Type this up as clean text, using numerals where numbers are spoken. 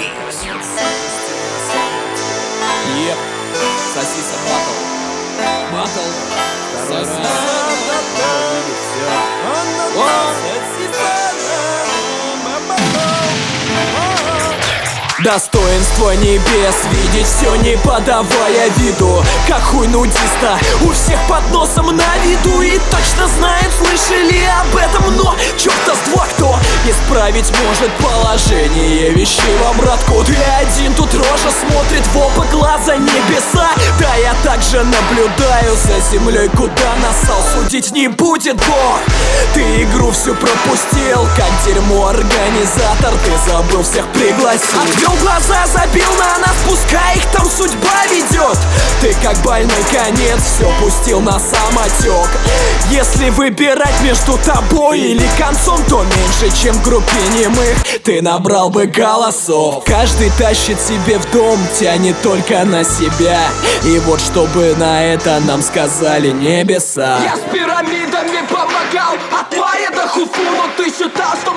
Еп, сосиса батл, сосиса. Достоинство небес, видеть все не подавая виду. Как хуй нудиста, у всех под носом на виду. И точно знает, слышали об этом, но чёрта с два кто исправить может положение вещей в обратку. Ты один, тут рожа смотрит в оба глаза небеса. Да, я также наблюдаю за землей, куда насал. Судить не будет Бог. Ты игру всю пропустил, как дерьмо организатор. Ты забыл всех пригласить. Отвел глаза, забил на нас, пускай их там судьба ведет. Ты как больной конец все пустил на самотек. Если выбирать между тобой или концом, то меньше, чем в группе немых ты набрал бы голосов. Каждый тащит себе в дом, тянет только на себя. И вот чтобы на это нам сказали небеса. Я с пирамидами помогал, от Майя до Хуфу, но ты считал, что